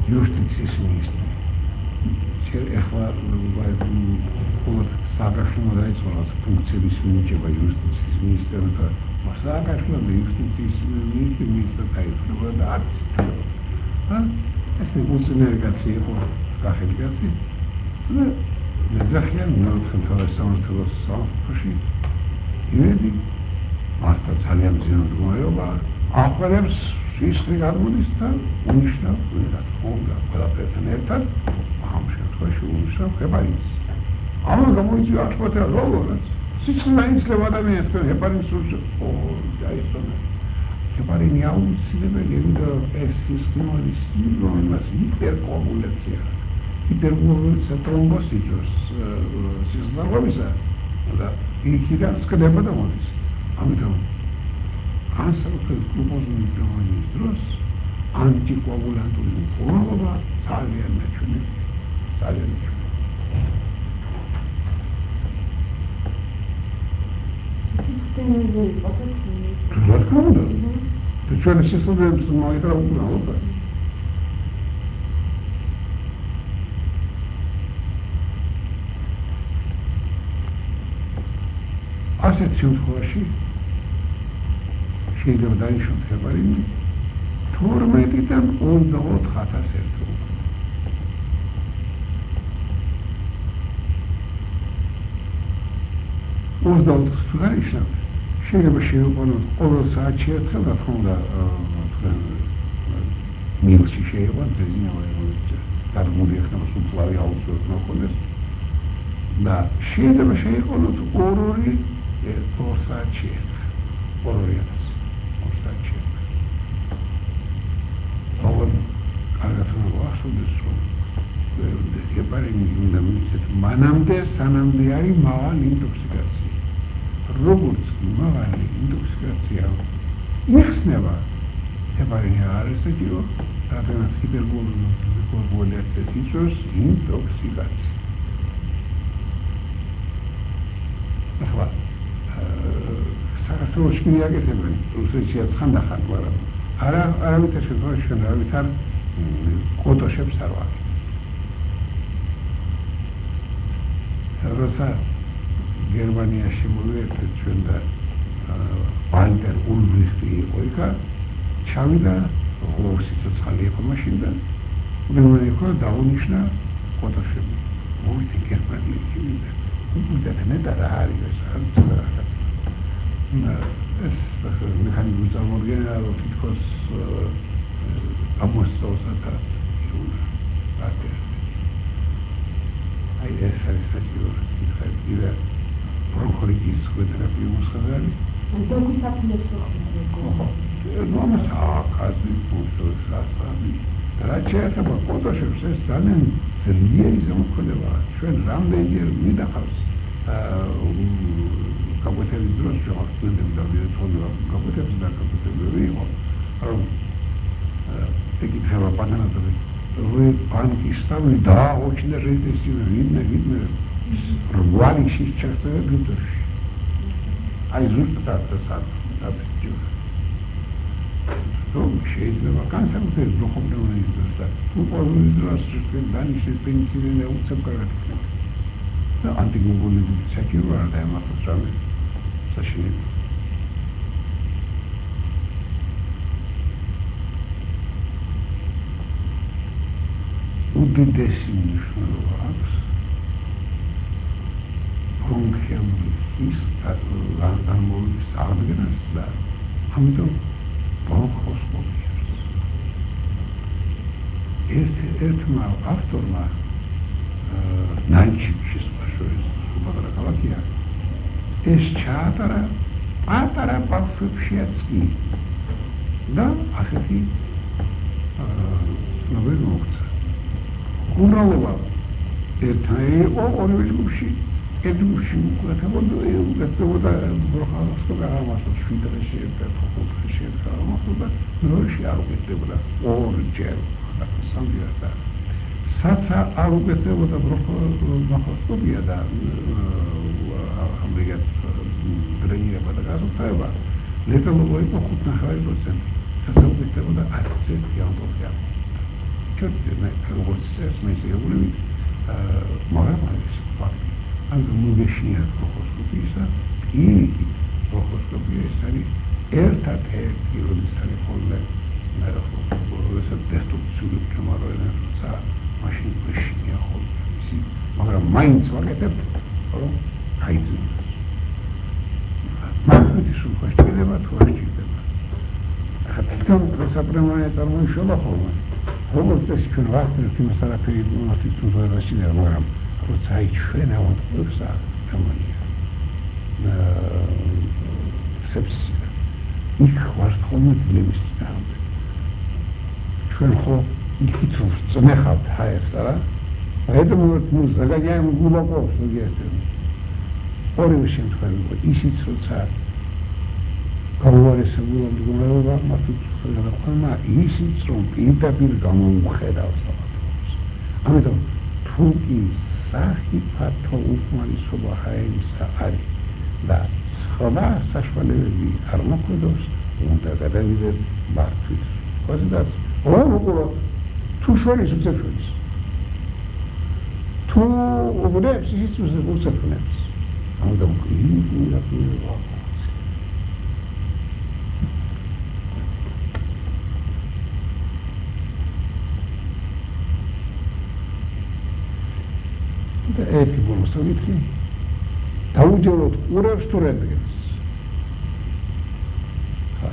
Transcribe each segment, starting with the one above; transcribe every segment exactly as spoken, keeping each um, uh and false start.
იუსტიციის მინისტრი. ეხლა სააგარშვილმა დაიწყო რაღაც ფუნქციების მინიჭება იუსტიციის მინისტრმა და სააგარშვილმა და იუსტიციის მინისტრი მინისტრად დაიწყო და არც თქო. ეს ნებისმიერი კაცი იყო, კახელი კაცი. და მეძახიან მეოთხე მთავარი სამმართველოს სამსახურში იმედი მართლა ძალიან მძიმე მდგომარეობა ახალებს სისხლი გამოდის და უნიშნავ ვერა თქონდა ყველაფერთან ერთად ამ შემთხვევაში უნიშნავ ჰეპარინს. ამან გამოიწვია აშფოთება როგორაც სისხლი დაიცლება ადამიანს თქვენ ჰეპარინს სურს ო დაიცონა ჰეპარინი აუცილებელია და ეს სისხლი მოდის რომელსაც ჰიპერკოაგულაცია ჰიპერკოაგულაცია ტრომბოზი იწვევს სისხლძარღვებისა და იქიდან სკდება და მოდის ამიტომ განსაკუთრებით გლუკოზური დევანის დროს ანტიკოაგულანტური მკურნალობა ძალიან ნაჩვენებია ძალიან ნაჩვენებია. რა თქმა უნდა და ჩვენი სისხლძარღვების მოიხრა უკურნალობა. ასეთ შემთხვევაში შეიძლება დაიშვათ ჰეპარინი თორმეტიდან ოცდაოთხ ათას ერთეულ. ოცდაოთხს თუ დაიშვათ, შეიძლება შევიყვანოთ ყოველ საათში ერთხელ, რა თქმა უნდა, თქვენ მილში შევიყვანოთ ზეინავი, დადგმული ეხება სუფლავი აუცილებლად მოხდეს და შეიძლება შევიყვანოთ ორ-ორი ორ საათში ერთხელ, ორ-ორი ათას. Oggi, alla fine, guardo adesso, che pare che non mi sia, ma non è sanando ai mali intoxicazione. Robots, mali intoxicazione. Niks neva. Che pare che adesso io, appena si per volo, non vuole essere sicuro, intoxicazione. Ora, sarà tutto schmiato che sembra, tu sei ci ascanda guarda. არა არავითარ შემთხვევაში ჩვენ არავითარ კოტოშებს არ ვაკეთებთ. როცა გერმანიაში მოვიერთეთ ჩვენ და ვალტერ ულბრიხტი იყო იქა, ჩავიდა ორი ცოცხალი იყო მაშინ და მეგონი იყო დაუნიშნა კოტოშები. მოვიდა გერმანიაში და უბრალოდ მეტად რა არის ეს რაღაც. ეს მექანიკური წარმოდგენა რომ თითქოს გამოსწორდა იუნა აკეთე. აი ეს არის საჭირო სიხაილა პროქორიკის ხვედრები მოსხდარი. და გუსაფინებს ხო? ნუ მას აკაზი პულსოს ასამი. და შეიძლება ფოტოშოპს ეს ძალიან ძლიერი ზემოქმედება. ჩვენ რამდენჯერ მიდახავს კაპიტალის დროს შეასრულებენ და ვიეთონა კაპიტალის და კაპიტალები იყო. რომ ეკითხება პატანატები. როი პანკი სტავი და ოჩინე რეიტესი ვიდნე ვიდნე რვალი შეჭერდა გუნდში. აი ზუსტად დასად დაბჭო. რომ შეიძლება განსაკუთრებით ბლოქობრივი დროს და უპოვრის დროს ჩვენ დანიშნე პენსილინა უცებ კარგად. და ანტიგონგოლები საჭირო არ დაემართოს რამე. Сашили. უდიდესი მნიშვნელობა აქვს ბრონქიალის ლანგამოლის აღდგენას და ამიტომ ბრონქოსკოპიას. ერთ-ერთმა ავტორმა ნანჩიკის შორის უბრალოდ ქალაქია ეს ჩაატარა პატარა ბავშვებშიაც კი და ასეთი ცნობილი მოხდა. უმრავლობა ერთნაირი იყო ორივე ჯგუფში. ერთ ჯგუფში უკეთებოდა ბროხალოსკოპი აღმართოს შვიდ დღეში ერთ ხუთი დღეში ერთ აღმართოდა ნორში არ უკეთებოდა ორჯერ სამჯერ და საცა არ უკეთებოდა ბროხალოსკოპია და ამრიგად ტრენირება და გაზრდა ლეტალობა იყო ხუთი პროცენტი. სასწაულდებოდა არც ერთი ამბობია. ჩორდება როგორც წეს მესეულები მაგრამ არის ფაქტი ან მოგეშინია პროხოსკოპისა პირიქით პროხოსკოპია ეს არის ერთადერთი როდის არის ხოლმე როდესაც დესტრუქციული გამაროვნა როცა მაშინ გეშინია ხოლმე ისი მაგრამ მაინც ვაკეთებ რომ აიძულოს მაგითი სულ ხაშტდება თუ აღჭირდება ახლა თვითონ როცა პრემია წარმოიშოლა ხოლმე როგორც ეს ჩვენ ვასწრებთ იმას არაფერი მომართის უზრუნველყოფა შეიძლება მაგრამ როცა აი ჩვენ ავადმყოფს პრემია სეფსია იქ ვართ ხოლმე დილების წინააღმდეგ ჩვენ ხო იქით რომ წნეხავთ ჰაერს არა поэтому мы загоняем глубоко в сугестию ორივე შემთხვევაში ისიც როცა გაუარესა გულამდგომარეობა მართლაც ხელმაყრმა ისიც რომ პირდაპირ გამოუხედავს ამას ამიტომ თუ კი სახიფათო უკმარისობა ჰაერისა არის და სხვა საშუალებები არ მოხვედროს უნდა გადავიდეთ მართვით ხოზდაც ოღონდ თუ შორის უცებშორის თუ უბრებს ის უცებშორებს ამიტომ იქნება პირობა და ერთი მოსავით დაუჯეროთ ყურებს თუ რენტგენს ხა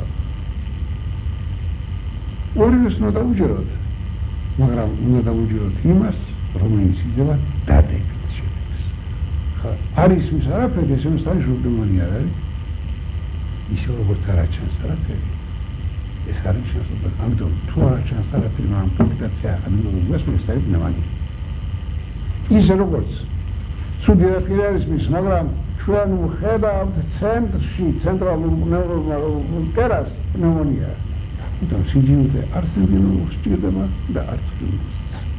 ორივეს უნდა დაუჯეროთ მაგრამ უნდა დაუჯეროთ იმას რომელიც იძლევა დადებით შედეგს ხა არის მის არაფერი ეს იმის არის ჟურნალისტი არ არის ისე როგორც არაჩანს არაფერი ეს არის შესაძლებელი ამიტომ თუ არაჩანს არაფერი მაგრამ პროფიტაცია აღნიშნულს ეს არის ნამაგი ისე როგორც ცუდი არაფერი არის მის მაგრამ ჩვენ ვხედავთ ცენტრში ცენტრალურ ნევრონულ კერას პნევმონია ამიტომ სიძინვე არსებინო სჭირდება და არც კილიც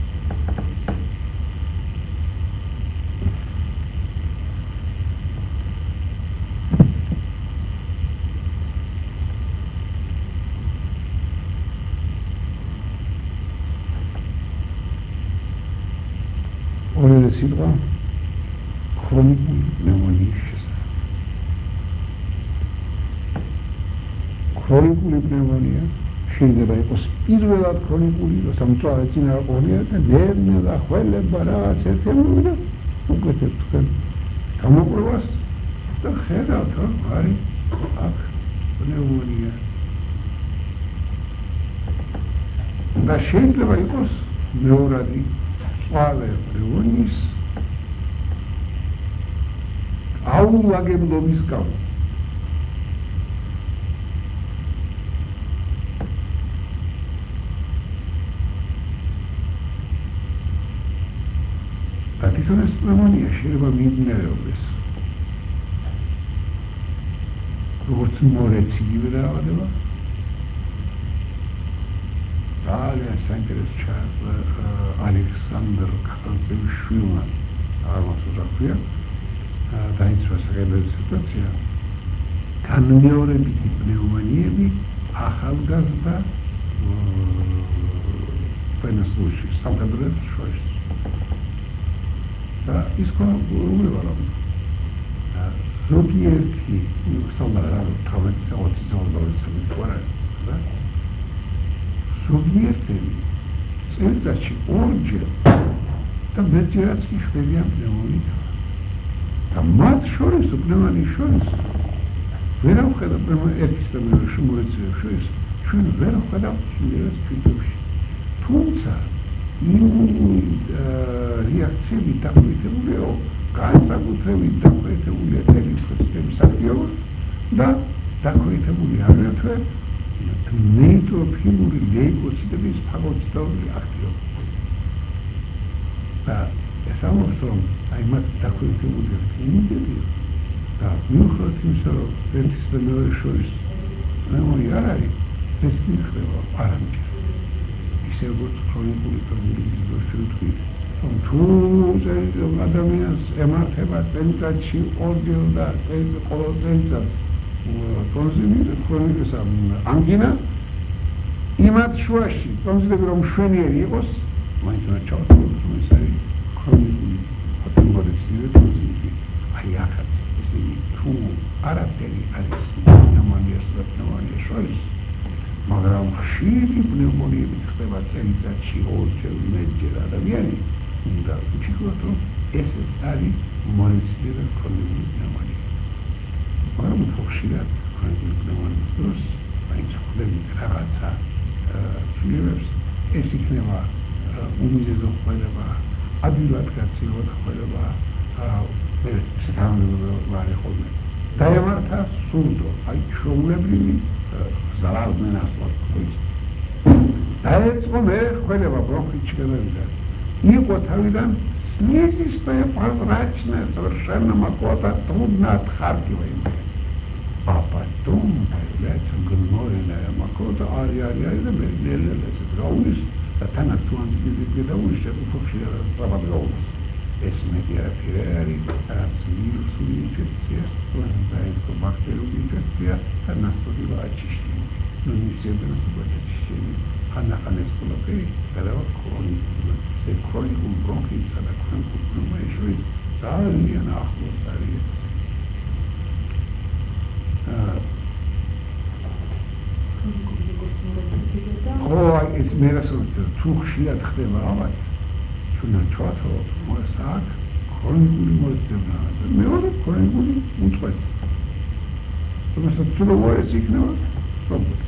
ორივე სიტყვა ქრონიკული პნევმონიის შესახებ. ქრონიკული პნევმონია შეიძლება იყოს პირველად ქრონიკული, როცა მწვავე წინააღმდეგია და ნერვი ახველება რაღაც ერთეულები და უკეთებ თქვენ გამოკვლევას და ხედავთ რომ არის აქ პნევმონია. და შეიძლება იყოს მეორადი მწვავე პნევმონიის აუვაგებლობის გამო და თვითონ ეს პნევმონია შეიძლება მიიმდინარეობდეს როგორც მორეცი იგივე დაავადება ძალიან საინტერესო ჩაწერა ალექსანდრ კახანძევილმა ამას უძახია დაიცვა საკუთარი სიტუაცია განმეორებითი პნევმონიები ახალგაზრდა პენსულში სამხედროებს შორის და ის კონკურენტული რომ ზოგიერთი სამხედრო თამაში ოცი წელიწადში ვარა და ზოგიერთი წელიწადში ორჯერ და მეჯერაც კი შვედია პნევმონია და მათ შორის პნევმონიის შორის ვერ ავხედავ ერთის და მეორე შემოეცევ შორის ჩვენ ვერ ავხედავ სულიერად თვითონში თუმცა იმ რეაქციები დაგვიტებულიო განსაკუთრებით დაგვიტებულია ტელესკოპის აქტიობა და დაგვიტებული აგრეთვე ნეიტროფილური ლეიკოციტების ფაგოციტური აქტიობა და ეს ამბობს რომ აი მათ დაგვიტებული აქტივობები და მიუხედავად იმისა რომ ერთის და მეორე შორის პნევმონია არ არის ეს მიხდება არამჯერ ისე როგორც ქრონიკული პნევმონიის დროს შევთქვით რომ თუ ადამიანს ემართება წელიწადში ორჯერ და წელიწადში ყოველ წელიწადს კონსუმირებს ქრონიკის ანგინა იმათ შუაში კონსიდები რომ შვენიერი იყოს მაინც უნდა ჩავთვალოთ რომ ეს არის ქრონიკული პათოლოგიური პროცესი აი ახაც ისინი თუ არაფერი არის პნევმონიას და პნევმონიას შორის მაგრამ ხშირი პნევმონიები ხდება წელიწადში ორჯერ მეჯერ ადამიანი უნდა ვფიქროთ რომ ესეც არის მონიციპალური ქრონიკული პნევმონია მაგრამ უფრო ხშირად ქრონიკული პნევმონიის დროს მაინც ხვდებით რაღაცა ცვლილებებს ეს იქნება უმიზეზო ხმელება ადვილად გაცილება ხმელება სათანადო ხოლმე დაემართა სურდო აი ჩვეულებრივი ზალაზნე ნასლად დაეწყო მე ხმელება ბრონხით შეგებიდან იყო თავიდან слизистая прозрачная совершенно макота трудно отхаркиваемая а потом появляется гнойная макота არი-არი-არი და მე ნელ-ნელა გაუნის და თან აქტუალს გიდაუნის შეფუხში საბად გაუნის ეს მედიაფირე არის რაც ვირუსული ინფექცია ლაზაისო ბაქტერიული ინფექცია და ნასტოდი ვაჩიშტი ну не все бывают очищения ხანახანეს ყველაფერი გადავა ქრონიკულ ეს ქრონიკულ ბრონქიტსა და ქრონიკულ პნევმონიას შორის ძალიან ახლოს არის ხო ეს მე რასაც თუ ხშირად ხდება ალბათ ჩვენ ჩავთვალოთ მას აქ ქრონიკული მოძებნა და მეორე ქრონიკული უწყება რომელსაც ცნობო ეს იქნება პრობლემა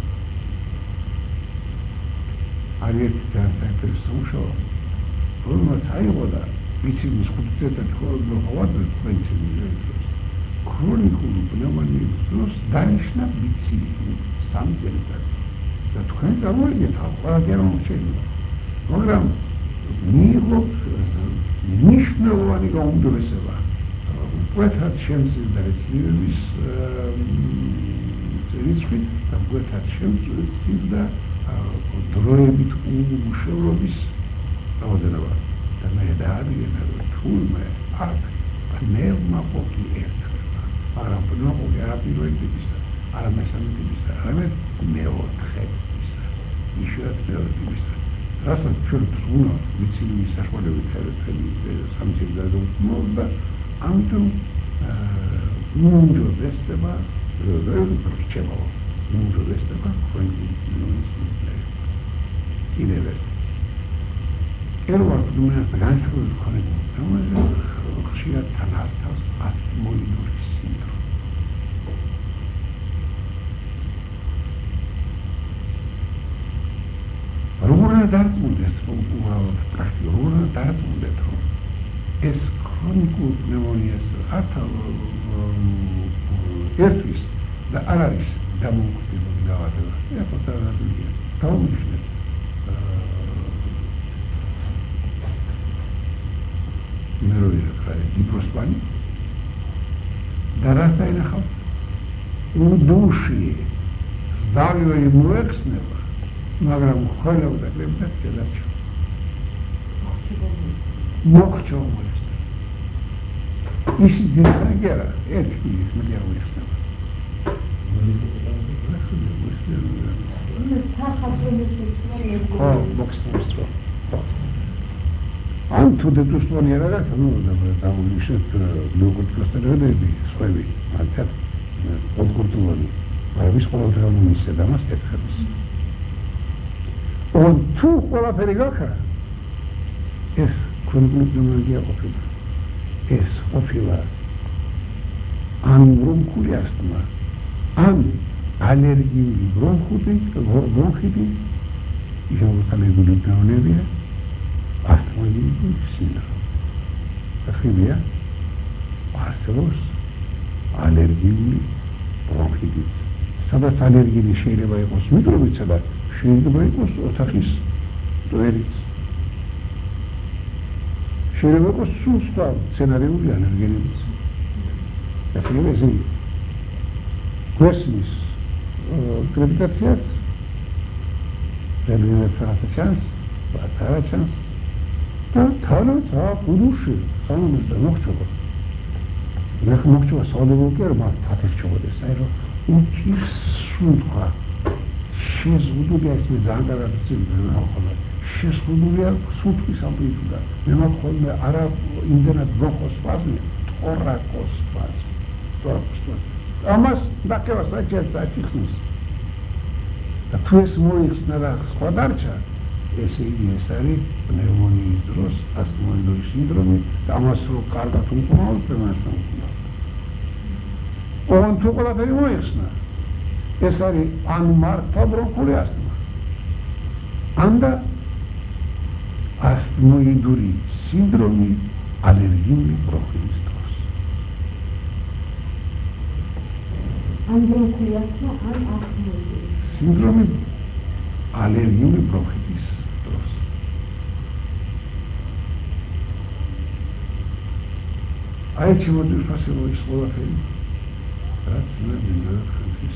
არის ერთი ძალიან საინტერესო მუშაობა რომელსაც აიღო და მიცემის ხუთწლიანი ქრონიკული პრინციპი ქრონიკული პნევმონიის დროს დანიშნა ბიცილი სამი წელიწადი და თქვენ წარმოიდგინეთ ყველა გერმანულ შეიძლება მაგრამ მიიღო მნიშვნელოვანი გაუმჯობესება უერთად შემცირდა რეციდივების რიცხვით და უერთად შემცირდა დროებით უმუშევრობის რაოდენობა და მე დაადგინა რომ თურმე აქ პნევმოკოკი ერთხება მაგრამ პნევმოკოკი არა პირველი ტიპისა არა მესამე ტიპისა არამედ მეოთხე ტიპისა იშვიათ მეორე ტიპისა რასაც ჩვენ ვუნავთ მედიცინის საშუალებით სამცირდა და ამიტომ უმჯობესდება როგორ რჩება უმჯობესდება ქრონიკული პნევმონიის კიდევ ერთ ერთხელ პნევმონიას განსხვავებით ქრონიკული პნევმონია ხშირად თან ართავს ასთმოიდური სინდრომი როგორ დარწმუნდეს რომ პრაქტიკულად როგორ დარწმუნდეთ რომ ეს ქრონიკულ პნევმონიას ართავ ერთვის და არ არის დამოუკიდებელი დაავადება ეხლა დაავადებაა დაუნიშნეთ ნერვი ხარი დიპროსპანი და რას დაინახავთ უდუში ზდავი მოეხსნება მაგრამ ხოლმე და გრემდაცია დაჩო მოხჭო მოესწრა ის ძინაგერა ერთი ის მედია მოეხსნება ხო მოხსნესო ან თუ დეწუსტონია რაღაცა ნუ და დამუშეთ ლოგოტიკოსტები სხვები მანქან ოდგურტულონი არის ყოველდღე მომისე და მას ეცხების on თუ ყველაფერი გაქრა ეს ქრონიკული პნევმონია ყოფილა ეს ყოფილა ან ბრონქული ასთმა ან ალერგიული ბრონხიტი ბრონხიტი ჟანგოსტალებული პნევმონია ასთმოიდური სინდრომი ასხივია არსებობს ალერგიული ბრონხიტი სადაც ალერგიული შეიძლება იყოს მიკრობიცა და შეიძლება იყოს ოთახის ტვერიც შეიძლება იყოს სულ სხვა სცენარიული ალერგენებიც ესე იგი ესე გვესმის გრავიტაციას რეგენერაცია ჩანს ბაცარა ჩანს და თანაც აბუდუში სამომეს და მოხჭობა მე მოხჭობა საუბრობ კი არ მათ თათექ ჩობოდეს აი რომ უჩის სუნთქა შეზღუდულია ეს მე ძალიან კარგად ვწირდი მე ხოლმე შეზღუდულია სუნთქვის ამპლიტუდა მე მაქვს ხოლმე არა იმდენად ბრონხოსპაზმი თორაკოსპაზმი თორაკოსპაზმი ამას დაკევა საჭირო საჭიხსნის და თუ ეს მოიხსნა და სხვა დარჩა ესე იგი ეს არის პნევმონიის დროს ასთმოიდური სინდრომი და ამას რო კარგად უმკურნალობთ მას უმკურნალობთ ოღონდ თუ ყველაფერი მოიხსნა ეს არის ან მართლა ბრონქული ასთმა ანდა ასთმოიდური სინდრომი ალერგიული ბრონხის დროს ან ბრონქული ასთმა ან ასთმოიდური სინდრომი ალერგიული ბრონხის დროს აი ჩემთვის ფასებო ის ყველაფერი რაც მე მინდა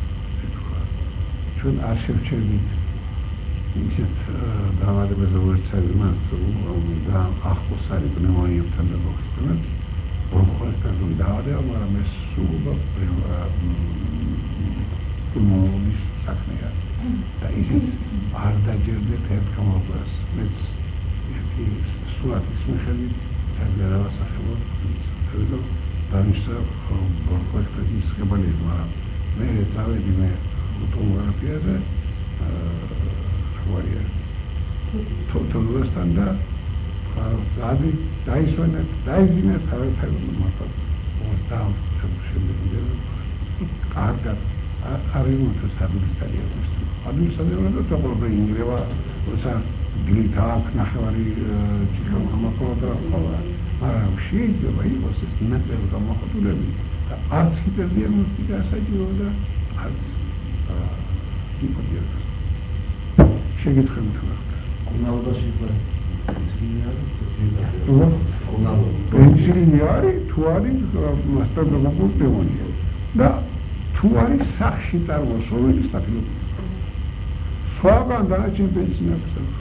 ჩვენ არ შევჩერდით ისეთ დაავადებაზე როგორც იმას ძალიან ახლოს არის პნევმონიებთან და მოხდენაც ბრონხოლექტაზმი დაავადება მაგრამ ეს სულ პულმონологის საქმეა და ისიც არ დაჯერდეთ ერთ გამოგლას მეც ერთი სურათის მიხედვით ძალიან ავასახელოთ და დანიშნა ბრონხოლექტაზის ხებალია მაგრამ მე წავედი მე ტომოგრაფიაზე ხوارია თოთოლოსთან და ადი დაისვენეთ დაიზინეთ თავისთავად მართლაც მოსდამ შემდგომი კარგად არის მოთო სადურისტალია ადმინისტრაცია და თოყოლობა ინგრევა როცა გლითაკ ნახევარი ჭიქა მოხდა ხოლმე მაგრამ შეიძლება იყოს ეს ნაკლები გამოხატულები და არც ჰიპერდიაგნოსტიკა საჭირო და არც იპოდიაგნოსტიკა შეგეთხები თუ რა კუნალობაში პენსილინი არის პენსილინი არის თუ არის მასტაბილურ პნევმონია და თუ არის სახში წარმოსული სტაფილოკოკი სხვაგან დანარჩენ პენსილინებს აქვს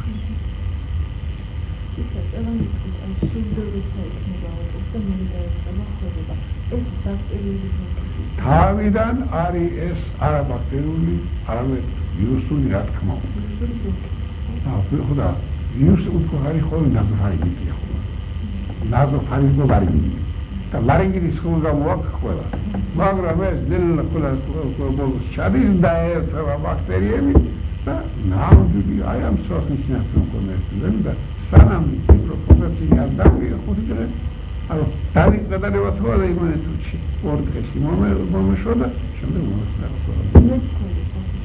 ისე წელანი სულდეროცა იქნება და მე დაეცემა ხდება ეს ბაქტერიული თავიდან არის ეს არა ბაქტერიული არამედ ვირუსული რა თქმა უნდა აა ხოდა ვირუსი უფრო არის ხოლმე ნაზოფარინგიტია ხოლმე ნაზოფარინგიტი და ლარინგიტის ხოლმე გამოაქვს ყველა მაგრამ ეს დელა ყველა ბოლოს ჩადის და ერთება ბაქტერიები და ნამდვილი აი ამ სოხნის ნახტომკომეს და სანამ პროპორცია არ დავიღე ხუთი დღე ანუ დავიწყე და დავთვალე იმენე წუთში ორ დღეში მომეშვა და შემდეგ მომეცდა ხოლმე მე თქვი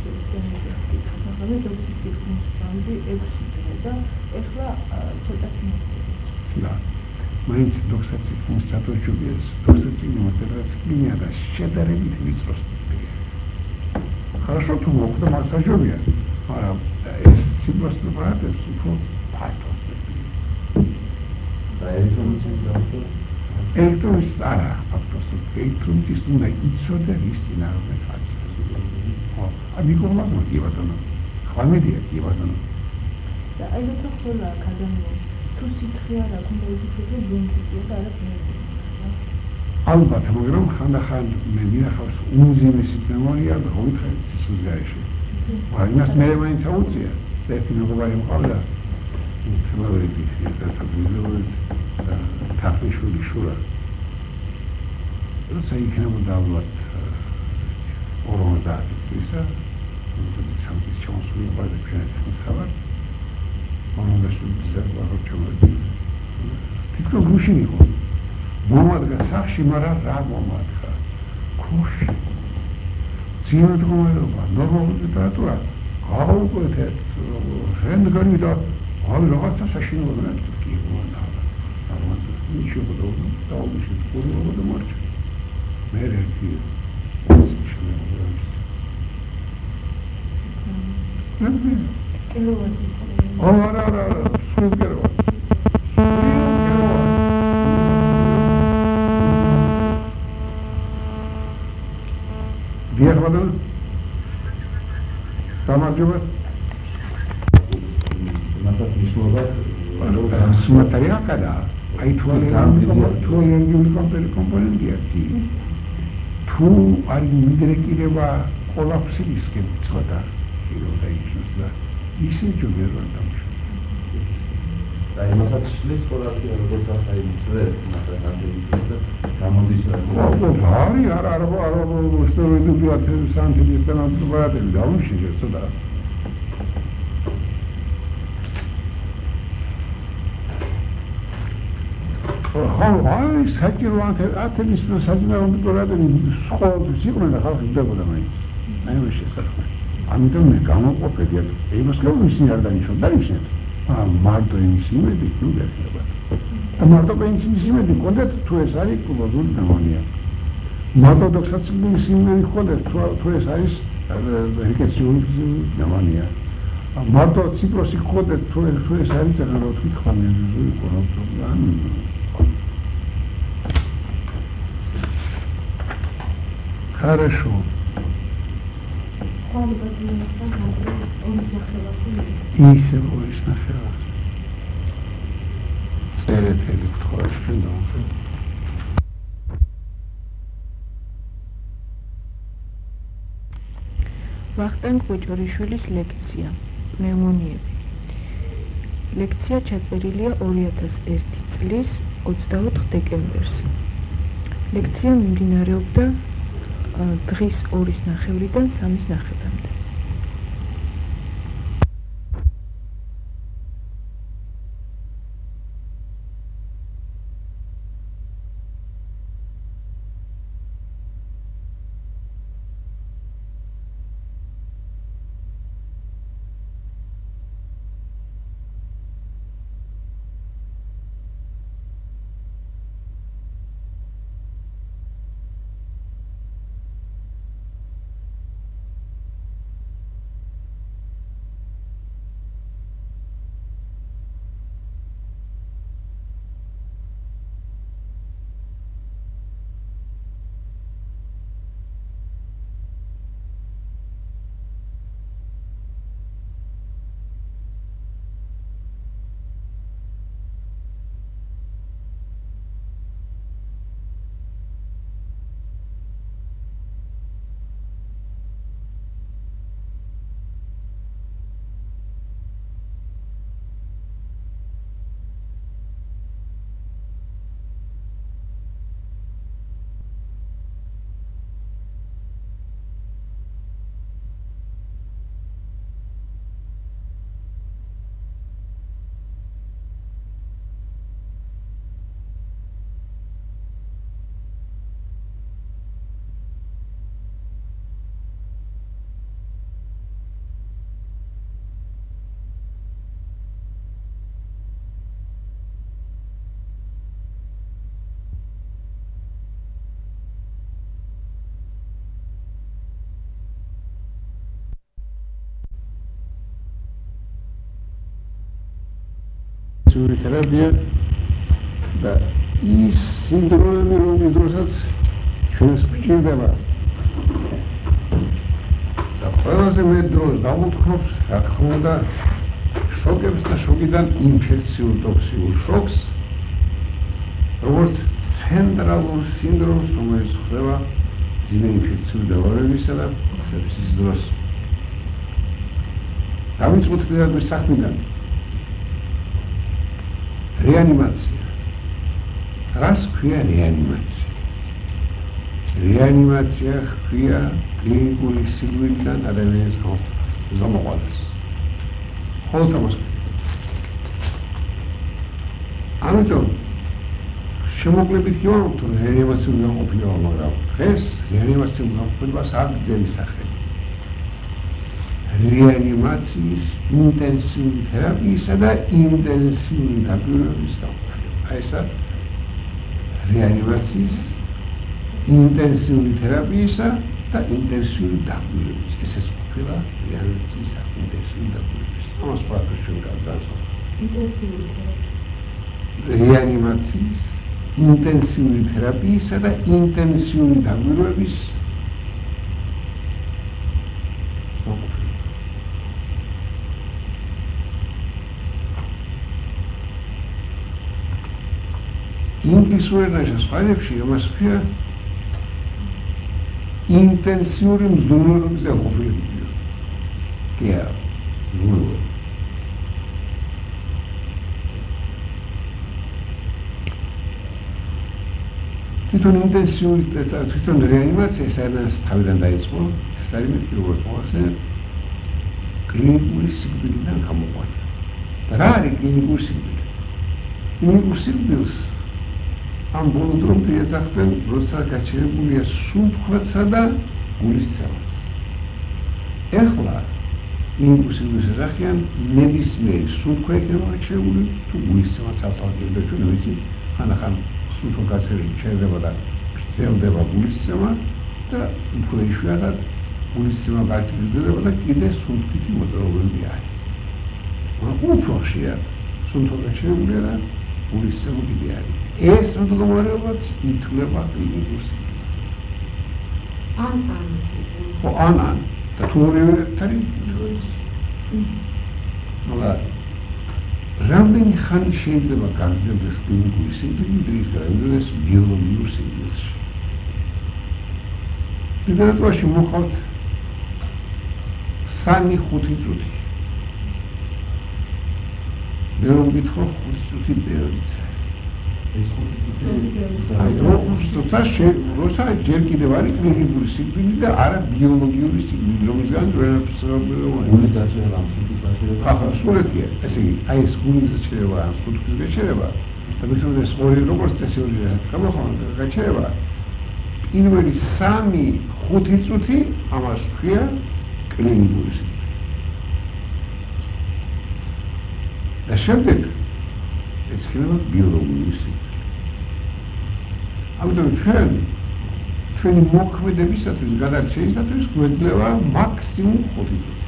ახლა ექვსი დღე და ეხლა ცოტათი მოხდა. და მაინც დოქსაციკლის სატოჩუბიეს, დოქსაციკლის მატერიალია და შედარებით ვიწრო სტიპია. Хорошо თუ მოხდა მასაჟობია, მაგრამ ეს სიბროს პრეპარატებს უფრო ფართო სტიპია. და ელექტრონიცის დავსო ელექტრონის არა, ფაქტობრივად ელექტრონის უნდა იცოდე ის წინააღმდეგ ხალხს. ხო, ამი კომპანია კი ბატონო. ხვალმედია კი ბატონო. და აი როცა ხოლმე აკადემიას თუ სიცხე არ აქვს უნდა იფიქრე ბუნკეტია და არა პნევმონია. ალბათ, მაგრამ ხანდახან მე მინახავს უმძიმესი პნევმონია და ხოვითხარ სიცოცხლის გარეშე. მაგრამ იმას მე მაინც აუწია და ერთი მეგობარი მყავდა თემავედი ერთად ვიზოვეთ და თაფლიშვილი შურა. როცა იქნებოდა ალბათ ორმოცდაათი წლისა და სამწის ჩამოსული ყავდა ფინეთის ხაბარ ორმოცდაშვიდი წელი ვარჩევდი. თითქოს გუშინ იყო. მომადგა სახში, მაგრამ რა მომადგა? ქუში. ძიუდღოება, ნორმალური ტემპერატურა. გავუკვეთეთ, შენგარი და აი რაღაცა საშინელია კი უნდა. ალბათ ნიჩიო და დაუშვი ყურება და მარჩა. მე ერთი შენგარი. ნები. ელოვანი. არა, არა, არა, სულგერო. დიახ ბატონო. გამარჯობა. მასაც მნიშვნელობა სუმატარია კადა. აი თუ თუ ენერგიული კომპონენტია კი. თუ არის მიდრეკილება კოლაფსი რისკი ცოტა. საჭირო დაინიშნოს და ისინი ჯობია რომ დამშვიდობ. და იმასაც შლის ყოლაფია როგორც ასაი მწვეს მასა განდისის და გამოდის რა არის არა არა არა მოსტოვედი დუათე სანტილის თანამდებობები დაუშვიდე ცოტა ხო აი საჭირო ათენის საჯარო დიპლომატები სკოლების იყვნენ და ხალხი დებოდა მაინც აი ეს შესაძლოა ამიტომ მე გამოყოფები იმას რომ ისინი არ დანიშნონ დანიშნეთ აა მარტო იმის იმედი ნუ გახდება და მარტო იმის იმედი კონდეთ თუ ეს არის კლოზური ნამონია მარტო დოქსაციის იმედი კონდეთ თუ ეს არის რეკეციული ნამონია მარტო ციპროსი კონდეთ თუ ეს არის ახლა რა თქვი ხამიაზური კონდეთ ან Хорошо. Ისე ის ნახევარს. წერეთ ელექტროს ჩვენ დავწერთ. ვახტანგ ყუჭურიშვილის ლექცია მემონიები. ლექცია ჩაწერილია ორი ათას ერთი წლის ოცდაოთხ დეკემბერს. ლექცია მიმდინარეობდა დღის ორის ნახევრიდან სამის ნახევრამდე. თერაპია და ის სინდრომები რომლის დროსაც ჩვენს გვჭირდება და ყველაზე მეტ დროს დავუთხრობთ რა თქმა უნდა შოკებს და შოკიდან ინფექციურ ტოქსიურ შოკს როგორც ცენტრალურ სინდრომს რომელიც ხდება ძიმე ინფექციური დაავადებისა და სეფსის დროს დავიწყოთ პირადად საქმიდან რეანიმაცია. რას ქვია რეანიმაცია? რეანიმაცია ქვია კლინიკური სიკვდილიდან ადამიანის გამომყოლეს. ხოლმე ამიტომ შემოკლებით კი ვარ თუ რეანიმაცია გამოყოფილა, მაგრამ დღეს რეანიმაცია გამოყოფილებას არ გძელი სახელი. რეანიმაციის ინტენსიური თერაპიისა და ინტენსიური დაკვირვების გამოყოფილება. აი ესა რეანიმაციის ინტენსიური თერაპიისა და ინტენსიური დაკვირვების. ესეც ყოფილა რეანიმაციის ინტენსიური დაკვირვების. ამას პრაქტიკულად ჩვენ გავდაცვალთ. ინტენსიური თერაპია. რეანიმაციის ინტენსიური თერაპიისა და ინტენსიური დაკვირვების ინგლისურ ენაში სპარებში ამას ქვია ინტენსიური მზრუნველობის ყოფილებია. კი არა ნუ თვითონ ინტენსიური თვითონ რეანიმაცია ეს არის თავიდან დაიწყო ეს არის მეთქი როგორც მოახსენე კლინიკური სიკვდილიდან გამოყვანა და რა არის კლინიკური სიკვდილი კლინიკურ სიკვდილს ამ ბოლო დრომდე ეძახდნენ როცა გაჩერებულია სუნთქვაცა და გულისცემაც ეხლა კლინიკურ სიკვდილს ეძახიან ნებისმიერი სუნთქვა იქნება გაჩერებული თუ გულისცემაც აწალკებდა ჩვენ ვიცით ხანახან სუნთქვა გაჩერებული ჩერდება და გრძელდება გულისცემა და უფრო იშვიათად გულისცემა გაგრძელდება და კიდე სუნთქვითი მოძრაობები არის მაგრამ უფრო ხშირად სუნთქვა გაჩერებულია და გულისცემა კიდე არის ეს მდგომარეობაც ითვლება კლინიკურ სიკვდილად ან ან ხო ან ან და თუ ორივე ერთად მაგრამ რამდენი ხანი შეიძლება გაგრძელდეს კლინიკური სიკვდილი დღის გადაგვიდეს ბიოლოგიურ სიკვდილში ლიტერატურაში მოხავთ სამი ხუთი წუთი მე რომ გითხრა ხუთი წუთი პერიოდიც ეს ხუთი წუთი აი როცა ჯერ კიდევ არის კლინიკური სიკვდილი და არა ბიოლოგიური სიკვდილი რომელზეც რეალიზებული გულის გაჩერება ამ სუნთქვის გაჩერება ახლა სულეთია ესე იგი აი ეს გულის გაჩერება ან სუნთქვის გაჩერება და მithom ეს ორი როგორც წესიური გამოხმაურება გაჩერება პირველი სამი ხუთი წუთი ამას ქვია კლინიკური სიკვდილი და შემდეგ ეს ხდება ბიოლოგიური სიკვდილი ამიტომ ჩვენ ჩვენი მოქმედებისათვის გადარჩენისათვის გვეძლევა მაქსიმუმ ხუთი წუთი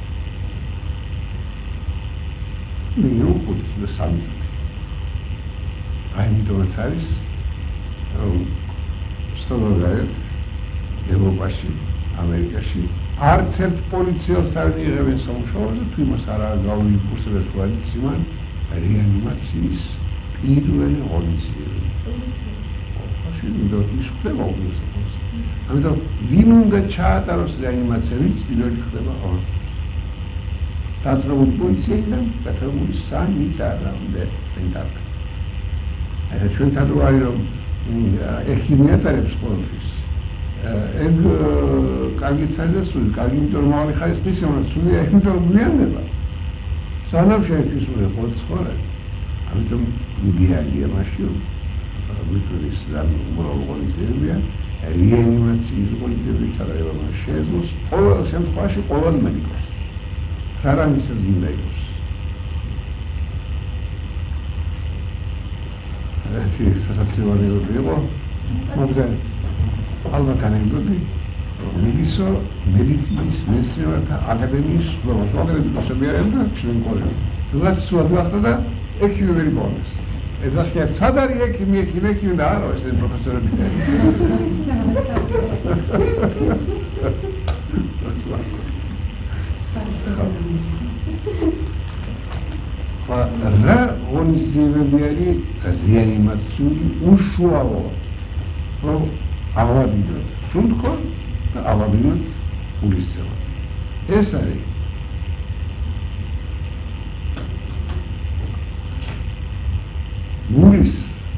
მინიმუმ ხუთი და სამი წუთი აი ამიტომაც არის რომ სწორად ევროპაში ამერიკაში არც ერთ პოლიციელს არ მიიღებენ სამუშაოზე თუ იმას არ გაუიფურსებენ ტრადიციიდან რეანიმაციის პირველი ღონისძიებები შეიძლება ის ხდება უბრალოდ. ამიტომ ვინ უნდა ჩაატაროს რეანიმაცია, ვინც პირველი ხდება ღონისძიება. დაწყებული პოლიციიდან გათხოვებული სანიტარამდე სანიტარამდე. აი ჩვენ თადოარი რომ ექიმი ატარებს ყოველთვის. ეგ კარგი საერთოდ კარგი იმიტომ მაღალი ხარისხის სულია, იმიტომ გვიანდება. სანამ შეექმნია ყოველწლიურად. ამიტომ იდეალია მაშინ ვიტურის და უმრავლობისებია რეანიმაციის პოლიტიკები ჩარევა შეძლოს ყოველ შემთხვევაში ყოველ მედიკოს. რა მისას გინდა იყოს. ერთი სასაცილოები იყო, მაგრამ ალბათ ანეკდოტი მედიცო მედიცინის მეცნიერთა აკადემიის სკოლაში აკადემიკოსები არიან და ჩვენ კოლეგები. რაც სულ ახლა და ექიმი ვერ გონეს. ეს ახლა სად არის ექიმი, ექიმი, ექიმი და არა ეს პროფესორები. რა ღონისძიებები არის რეანიმაციული უშუალო რომ ავადინოთ სუნთქვა და ავადინოთ გულისცემა. ეს არის გულის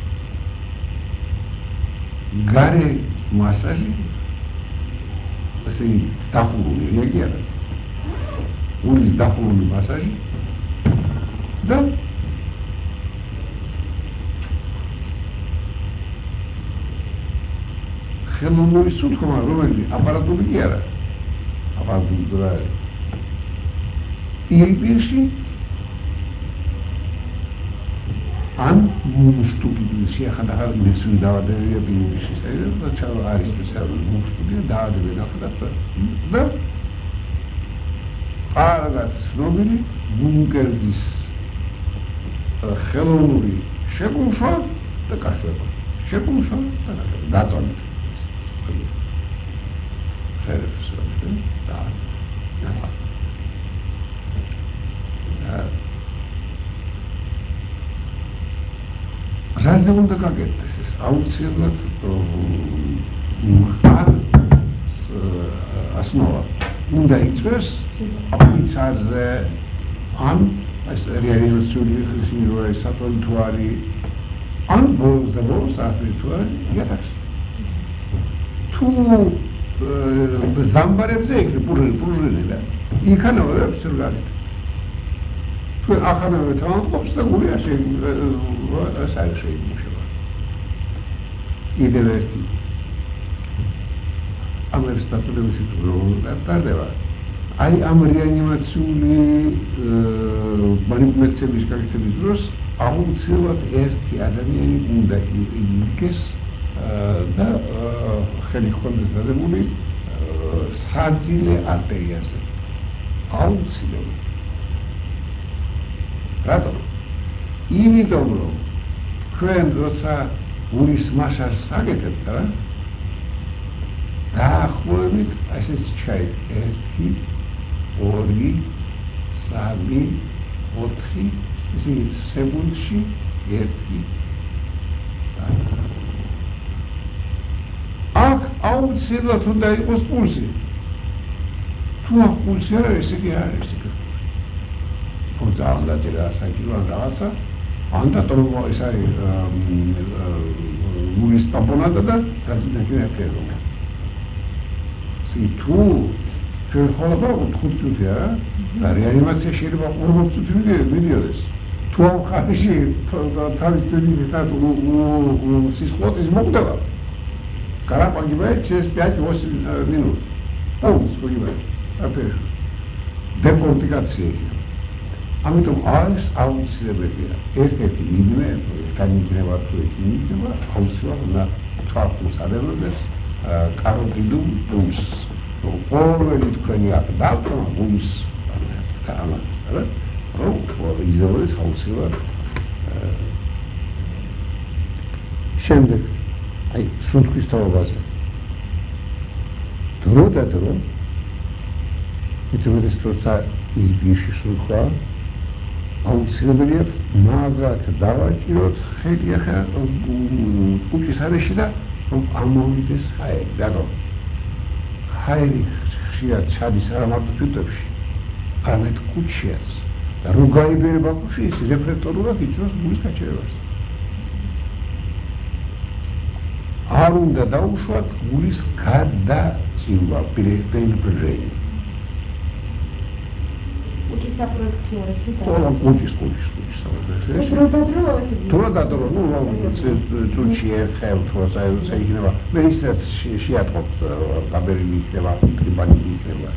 გარე მასაჟი ასე დახურული იგი არა გულის დახურული მასაჟი და ხელოვნური სუნთქვა რომელიც აპარატული კი არა აპარატული და პირში ან მუშტუკი შეახადაღარ მესური დაავადებებია პირში და ჩავა არის სპეციალური მუშტუკი დაავადებები ახლა და კარგად ცნობილი ბუნკერძის ხელოვნური შეკუმშვა და კაშკება შეკუმშვა და კაშკება დაწონით ხერებს ვაკეთებ და რაზე უნდა გაკეთდეს ეს აუცილებლად არ ასნოვა უნდა იწვევს აფიცარზე ან ეს რეალიზაციული ხსნი რო არის სათვალ თუ არის ან ბოლოს და ბოლოს არის თუ არის იატაკს თუ ზამბარებზე იქ პრუჟინელა იქანავე აბსოლუტურად თუ ახანავე თანხმობს და გული ასე ეს არის შეიძლება იდეა ერთი ამერ სტატუსის პრობლემა დარდება აი ამ რეანიმაციული მანიპულაციების გაკეთების დროს აუცილებლად ერთი ადამიანი უნდა იქეს და ხელი ჰქონდეს დადებული საძილე არტერიაზე აუცილებლად რატომ? იმიტომ რომ თქვენ როცა გულის მაშას აგეთებთ რა დაახლოებით ასეც ჩაი ერთი ორი სამი ოთხი ისე სეკუნდში ერთი აქ აუცილებლად უნდა იყოს პულსი თუ აქ პულსი არ არის ესე კი არ არის ესე ძალიან დაჭერა საკილო რაღაცა ან და ტრომბო ეს არის გულის ტამპონადა და დაზინებული აფეროა თუ ჩვენ ხოლმე ხუთი წუთია და რეანიმაცია შეიძლება ორმოც წუთი მიდიოდეს თუ ამ ხარში თავის ტვინით სისხლოთის მოკვდება გარაპაგიბა через пять-восемь минут полностью погибает опять депортация ამიტომ არის აუცილებელია ერთ-ერთი მიზნე განიჭრება თუ იქნება აუცილებლად უნდა თქვას ადევნებს კაროტიდულ პულს ყოველი თქვენი აკდავტო პულს დაამა რა რომ იზოლეს აუცილებლად შემდეგ აი სუნთქვის თაობაზე დრო და დრო ითვლება როცა იგიში სუნთქვა აუცილებელია მაგრად დავაჭიროთ ხელი ახლა კუჭის არეში და რომ ამოვიდეს ჰაერი დაგო ჰაერი ხშირად ჩადის არა მარტო თვითებში არამედ კუჩიაც და რო გაიბერება კუჩი ის რეფლექტორულად იწვევს გულის გაჩერებას არ უნდა დაუშვათ გულის გადაწილვა პერიფერიულ კუჩის აპროექციაში და კუჩის კუჩის კუჩის აპროექციაში დრო და დრო ესე დრო და დრო ნუ წუთში ერთხელ თუ ასე იქნება მე ისაც შეატყობ გაბერილი იქნება ტიბანი იქნება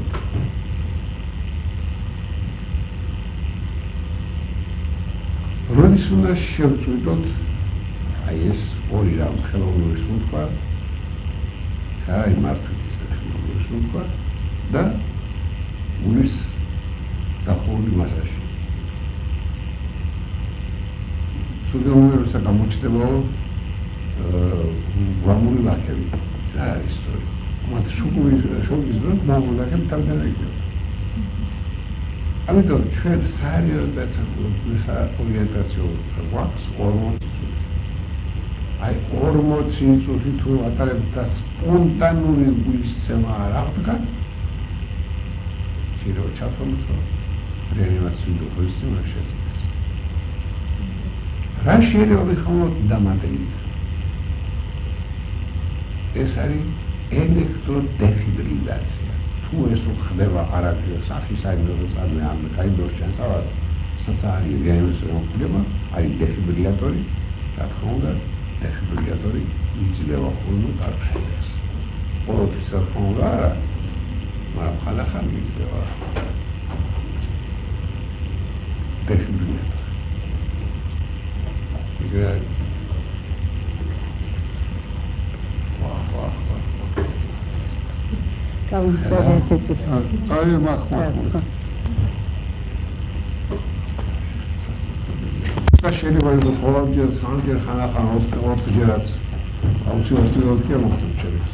როდის უნდა შევწყვიტოთ აი ეს ორი რამ ხელოვნური სუნთქვა საერთოდ მართვით ხელოვნური სუნთქვა და გულის დახოვული მასაჟი სულგამუროსა გამოჩნდებაო გვამური ლაქები ეს არის ისტორია მათ შუქურის შოურის დროს გვამური ლაქები თავიდან იქნება ამიტომ ჩვენ საერთოდ ორიენტაციულ გვაქვს ორმოცი წუთი აი ორმოცი წუთი თუ ატარებთ და სპონტანური გულისცემა არ აღდგა შეიძლება ჩათვალოთ რომ რეანიმაციული გულისცემა შეწყდეს რა შეიძლება ვიხმოთ დამატებით ეს არის ელექტროდეფიბრილაცია თუ ეს ხდება არაფერი სახის აიბროს ან ამ აიბროს ჩანსავად საცარი რეანიმაცია ხდება არის დეფიბრილატორი რა თქმა უნდა დეფიბრილატორი იძლევა ხოლმე კარგს ყოველთვის ახლა არა მაგრამ ხალხი იძლევა დეფიბრილატორი იგრა გავუსწორე ერთი წუთი. აი მახმა. შეიძლება იყოს ყოველჯერ სამჯერ ხანახან ოთხჯერაც აუცილებლად კი მოხდეს შეიძლება.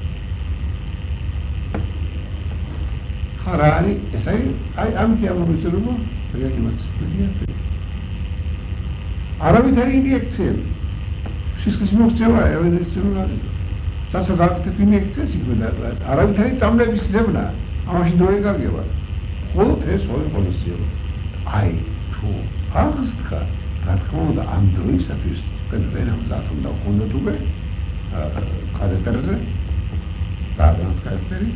ხარა არის ეს არის აი ამით ამოვიწრებო რეანიმაცია. არავითარი ინიექციები. სისხლის მოქცევა ევრენესწრული არის. სასაგაკეთებ ინიექციას იქვე და არავითარი წამლების ზევნა ამაში დრო ეკარგება. მხოლოდ ეს ორი ღონისძიება. აი, თუ აღსდგა, რა თქმა უნდა, ამ დროისათვის თქვენ ვერ ამზადოთ უნდა გქონდეთ უკვე კადეტრზე დაგვანთ კადეტრი.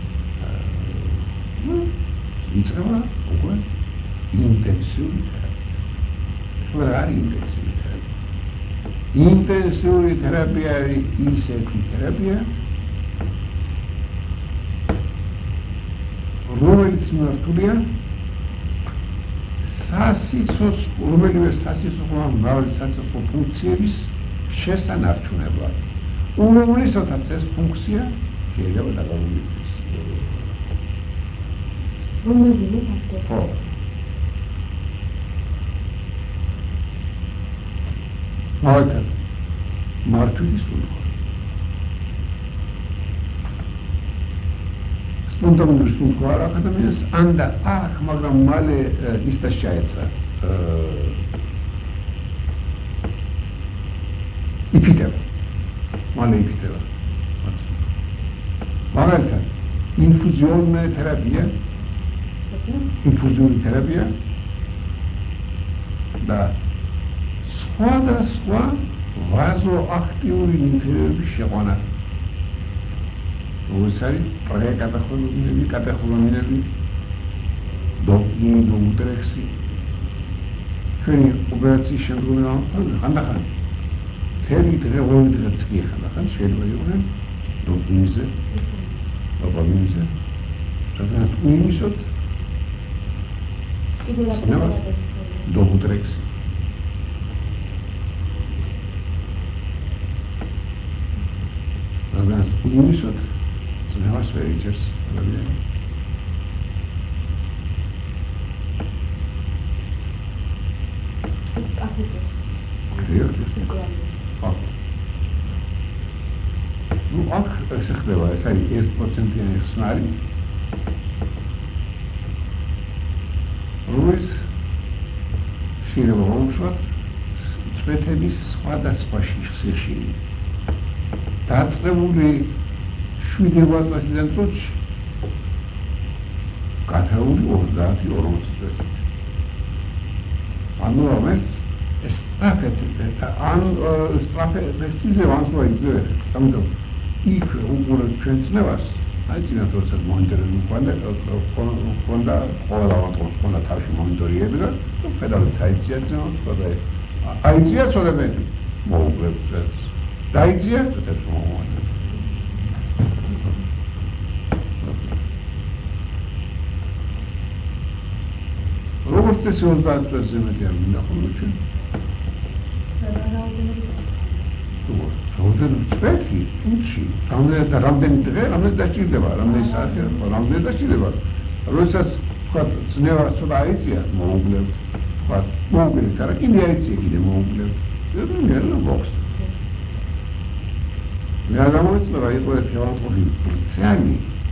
ნუ იწყება უკვე ინტენსიური თერაპია. ხო რა არის ინტენსიური თერაპია? ინტენსიური თერაპია არის ისეთი თერაპია, რომელიც მართულია სასიცოცხლო, რომელიმე სასიცოცხლო მრავალი სასიცოცხლო ფუნქციების შესანარჩუნებლად. უმრავლესობაც ეს ფუნქცია შეიძლება დაგავიდეს. რომელი საფრთხე? ხო. მაგალითად, მარტვილის სულხო. სპონტანური სულხო არ აქვს ადამიანს, ანდა აქვს, მაგრამ მალე ისტას ჩაეცა. იფიტება. მალე იფიტება. მაგალითად, ინფუზიონная თერაპია, ინფუზიური თერაპია და სხვადასხვა ვაზოაქტიური ნივთიერების შეყვანა. როგორც არის პრეკატეხოლამინები, კატეხოლამინები, დოპინგი, დოუტრექსი. ჩვენი ოპერაციის შემდგომ ხანდახან მთელი დღე, ორი დღეც კი ხანდახან შეიძლება იყვნენ დოპინგზე, დოპამინზე, სადაც უიმისოთ დოუტრექსი. Radans unisot, znevas veričers, radien. ეს კაფეზე. Kriegt es. Ach. Nu, აქ ეს ხდება, ეს არის ერთ პროცენტიანი ხსნარი. რომელიც შეიძლება ვაუშვათ წვეთების სხვადასხვა სიხშირით. დაწყებული შვიდმეტ წუთში გათეული ოცდაათი ორმოცი წუთი. ანუ ამერც ეს სწრაფად ან სწრაფად სიზე ვანსვა იძე სამდო იქ უყურებ ჩვენ ცნებას აი წინათ როდესაც მონიტორინგი მქონდა მქონდა ყველა ავტომატს მქონდა თავში მონიტორიები და ხედავთ აიწია ძმა აიწია ცოდებები მოუგებთ დაიწია ცოტა მომავალ როგორც ეს ოცდაათ წელზე მეტი არ მინდა ხოლმე ჩვენ რაოდენობით წვეთი წუთში რამდენი და რამდენი დღე რამდენი დაჭირდება რამდენი საათი რამდენი დაჭირდება როდესაც ვთქვათ წნევა ცოტა აიწია მოუგლებთ ვთქვათ მოუგლებთ არა კიდე აიწია კიდე მოუგლებთ და მოხს მე არ გამოვიცნობა იყო ერთი ავტომობილი ბრწიანი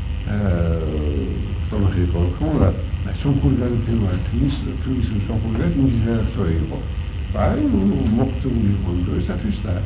სომხი იყო ხმურა სომხური გადაცემა თმის თმის სომხური გადაცემის რედაქტორი იყო აი მოხწული იყო დროისათვის და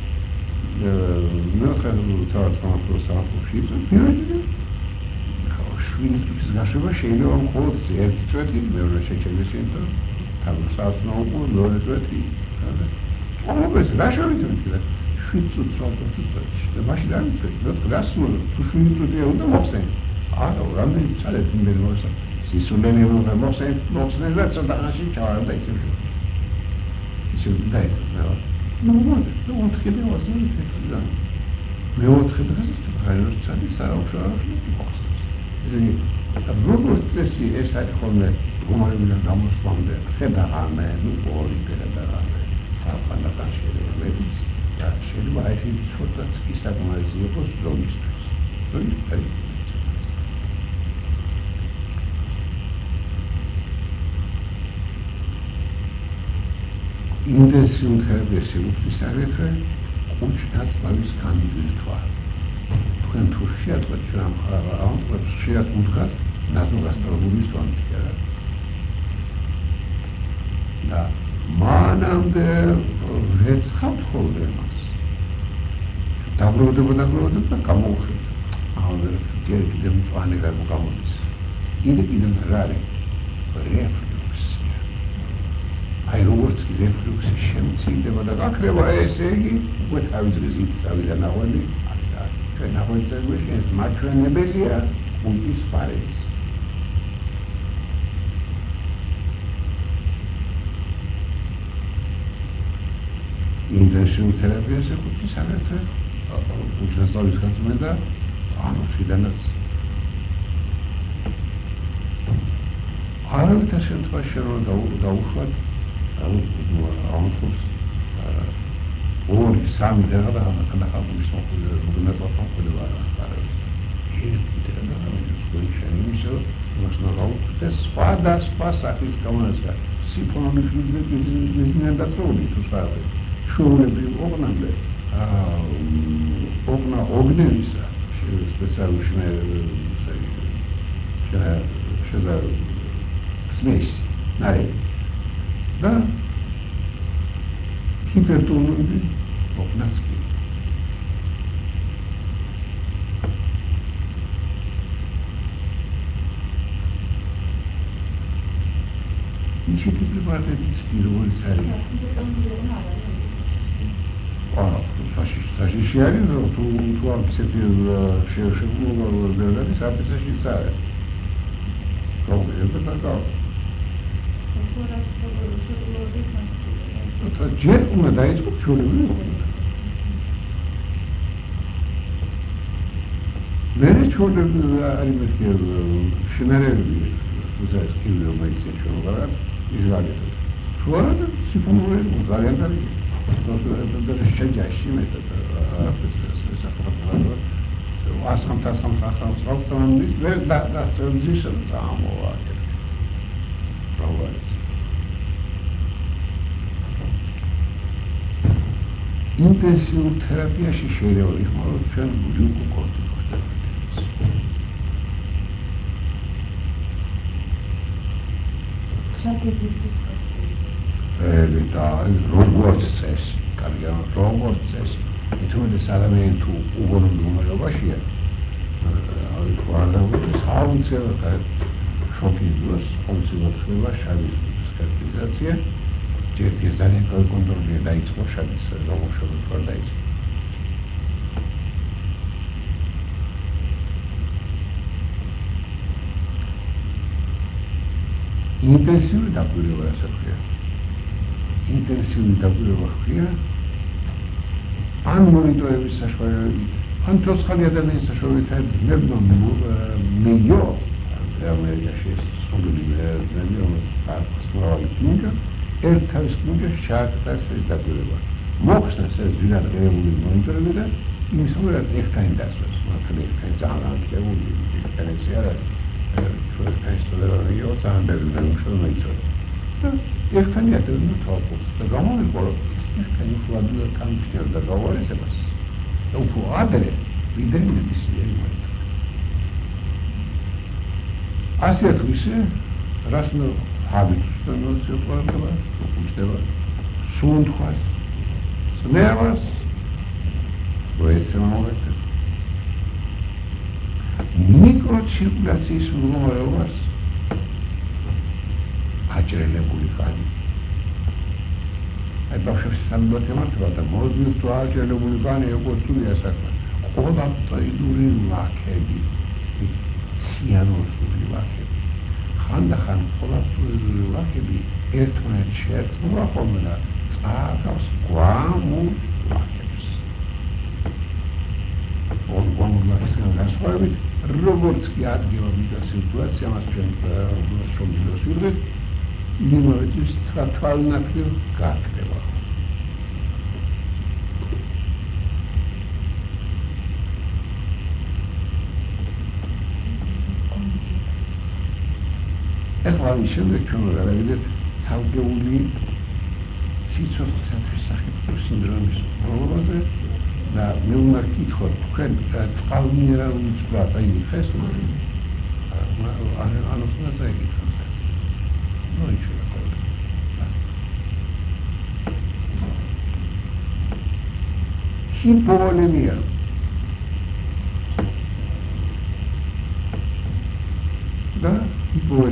მე ხალხო თავად სამართლოს საფუძვლში პირველი შვიდი წუთის გაშვება შეიძლება მხოლოდ ერთი წვეთი მეორე შეჭრილი შეიძლება თავის საოცნაო მეორე წვეთი წყობეს რა შევიდეთ და შვიდი წუთს ვაწვდით წუთში და მაშინ არ ვიცი რა გასულ თუ შვიდი წუთია უნდა მოხსენ არა რამდენი წელი მე მოსა სისულელი უნდა მოხსენ მოხსენ და ცოტა ხანში ჩავარ და იცი ისე დაიწყო ну вот, ну вот ხედე ვასწავლე თეთრიდან. მე ოთხი დღესაც ხაეროს წადი სარაუშავში მოხსნეს. ისინი როგორც წესი ეს არის ხოლმე გომარებიდან გამოსვლამდე ხედაღამე, ну ორი ხედაღამე. თაფანაკან შეიძლება მეც და შეიძლება ეს ცოტაც კი საკმარისი იყოს ზონისთვის. ზონისთვის ინტენსიური თერაპია შეუქმნის აგრეთვე ყუჩნაცლავის განვითარება. თქვენ თუ შეატყვეთ ჩვენ ამ ამბობს ხშირად უთხრათ ნაზოგასტროლოგიის სვანთია. და მანამდე რეცხავთ ხოლმე მას. დაგროვდება დაგროვდება და გამოუშვებთ. ამავდროულად ჯერ კიდევ მწვანე გამოდის. კიდე კიდევ რა არის? რეფლუქსია. აი როგორც კი რეფლუქსი შემცირდება და გაქრება, ესე იგი უკვე თავის გზით წავიდა ნაღველი. ჩვენ ნაღველი წეგვეში ეს მაჩვენებელია კულტის პარეზის. ინტენსიურ თერაპიას ეხუთის აგრეთვე უჯრედსწავლის გაწმენდა ანუსიდანაც არავითარ შემთხვევაში რომ დაუშვათ ამოწურს ორი სამი დღე და ახალგაზრდა მოგვინაწყდა მოხდება არავის ერთი დღე და ამის გოიშენ იმისო მასნაყავ და სხვადასხვა სახის გამონაცვლა სიფონური ბიზნესიდან დაწყებული თუ სხვა შუულებრივ ოგნამდე ოგნა ოგნევისა სპეციალური შეზა смесь ნარევი და ჰიპერტონური ოგნაც კი ისეთი პრეპარატებიც კი როგორც არის აა საშიში არის რომ თუ თუ ამ ისეთი შეშეგულება საპისაშიც არის პრობლემა და და ჯერ უნდა დაიწყოთ ჩვეულებრივი ოგნა. მერე ჩვეულებრივი არის მეთქი შინარევი უზაის კიბი რომელიც ჩვენ ვღარად იზრალეთ. თუ არა და სიფონური ძალიან კარგი. და შეჯაში მეტად არაფერს ესახება. ასამ ასამ ახალ სწავლამდის ვერ და და ზიშა წამოვა. პროვაიც. ინტენსიურ თერაპიაში შეიძლება იხმაროთ ჩვენ გლუკოკორტიკოსტეროიდებს. ე და როგორც წესი, კარგია, როგორც წესი. თუმცა ადამიანი თუ უგონო მდგომარეობაშია, აი ყურადღებას აუცილებლად შოკის დროს აუცილებლად ხდება შავის სკარპიზაცია. ერთი ძალიან კარგი კონტროლია დაიწყო შავის გამოშვება თუ არ დაიწყო. ინტენსიური დაკვირვება რასაც ხდება. ინტენსიური დაკვირვება ხდება ან მონიტორების საშუალებით, ან ცოცხალი ადამიანის საშუალებით ძლებმა მეიო ამერიკაში სრული ძნები რომელიც აქვს მრავალი კლინიკა ერთ თავის კლინიკაში ჩააკეთა ეს დაკვირვება. მოხსნეს ეს ძირად ღირებული მონიტორები და იმის მომერად ერთანი დასვეს. მაგრამ ერთანი ძალიან აღებული ინტერესი არ არის. თუ ერთანი სტუდენტია ძალიან ბევრი მუშაობა იწოდა. და ერთანი ატევდა თვალყურს და გამოვიყო რომ ერთანი უშუალოდ გამჩნია და გავარესებას. და უფრო ადრე ვიდრე ნებისმიერი მონიტორი. ასეა თუ ისე რას ნო ჰაბიტუს და ნოციოპარდება, უჩდება სუნთხვას, წნევას, როეცემავეთ მიკროცირკულაციის მდგომარეობას აჭრელებული ხანი. აი ბავშვებში სამბოთ ემართება და მოდით თუ აჭრელებული ხანი როგორ სულია საქმე. ყოლაპტოიდური ლაქები, ციანურსული ლაქები. ხანდახან ყოლაპტოიდური ლაქები ერთმანეთს შეერწყმება ხოლმე და წააგავს გვამულ ლაქებს. გვამულ ლაქებთან განსხვავებით, როგორც კი ადგება მიკროცირკულაცია, მას ჩვენ შობილოს ვიღებთ, იმავეთვის თვალნაკლებ გაქრება. ეხლა ამის შემდეგ ჩვენ გავიგეთ ცალკეული სიცოცხლისათვის სახიფათო სინდრომის პრობლემაზე და მე უნდა გითხოთ, თქვენ წყალმინერალური ცვლა წაიგიხეს? ანუს უნდა წაიგიხოს. ნუ იჩვენა ხოლმე. ჰიპოვოლემია.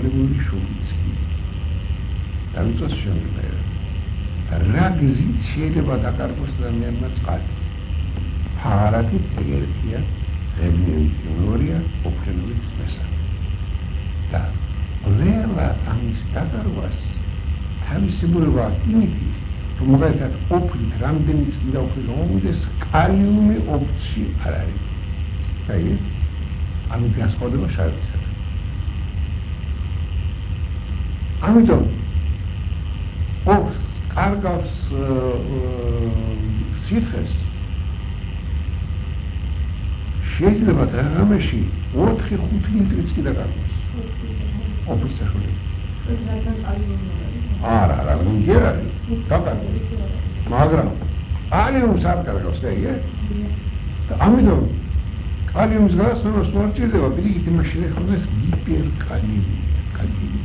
დამოკიდებული შუბიც კი. დავიწოს შემდგომ. რა გზით შეიძლება დაკარგოს ადამიანმა წყალი? ფარათით ერთია, ღებნევით მეორეა, ოფხენობით მესამე. და ყველა ამის დაკარგვას თავისებურება იმითი, რომ მაგალითად ოფლით რამდენი წმინდა ოფლი გამომიდეს, კალიუმი ოფლში არ არის. აი, ამით განსხვავდება შარდისაგან. ამიტომ ოფლს კარგავს სითხეს შეიძლება დღეღამეში ოთხი ხუთი ლიტრიც კი დაკარგოს. ოფლის საშუალებით. არა, არა, გონგერ არის, დაკარგოს. მაგრამ კალიუმს არ კარგავს, ეგე? და ამიტომ კალიუმის გასწორებას არ ჭირდება, პირიქით იმაში ხდეს გიპერკალიუმი, კალიუმი.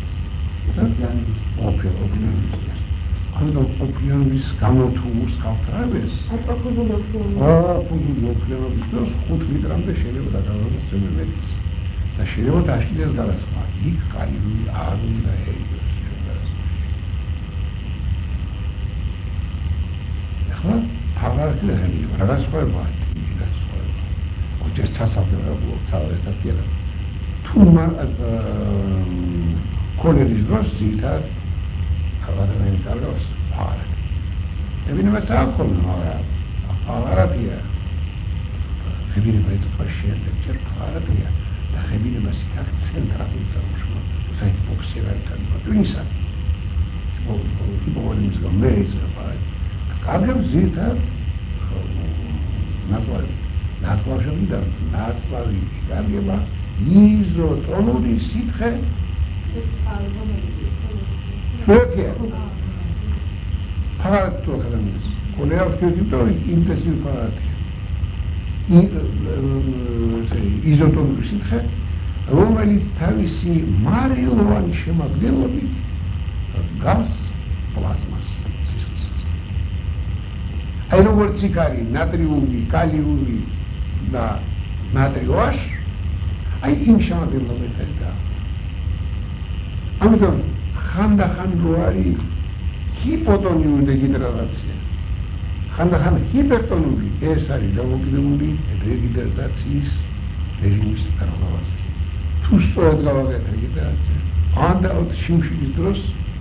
ოფიო, ოფიო. ამიტომ ოფლიანობის გამო თუ უსხავთ რამეს? აფუზული ოფლიანობის. აა, აფუზული ოფლიანობის დროს ხუთ ლიტრამდე შეიძლება დაკარგოს ცემენტიც. და შეიძლება დაშკიდეს გადასხმა. იქ კალიუმი არ უნდა ეიგოს ჩვენ გადასხმაში. ახლა ფარათი და ხელი რა განსხვავებაა? დიდი განსხვავება. ოჯახ სასაფლაო თავისად කියලා. თუ კოლერის დროს ძირითადად ადამიანი კარგავს ფარათი. ებინებაც ახლა მაგრამ ფარათია. ხებინება ეწყობა შეიძლება ჯერ ფარათია. და ხებინებას იქ ცენტრალური წარმოშობა. საერთოდ ფოქსირა იქნება. თუმცა ჰიპოვოლიმის გამერეის ფარათი. კარგავს ზირთად ნაცვლავი. ნაცვლავში და ნაცვლავი კარგება იზოტონური სითხე ეს ალბომები. Фотия. Парад только на нас. Коля вкидывает интенсив парад. И изотонური სითხე, რომელიც თავისი მარილოვანი შემადგენლობით გავს პლაზმას სისხლისას. აი როგორც იქ არის ნატრიუმი, კალიუმი და ნატრიოაშ, აი იმ შემადგენლობითაა. ამიტომ ხანდახან რო არის ჰიპოტონიური დეგიდრატაცია. ხანდახან ჰიპერტონური, ეს არის დამოკიდებული დეგიდრატაციის რეჟიმის დარღვევაზე. თუ სწორად გავაკეთეთ დეგიდრატაცია, ან და შიმშილის დროს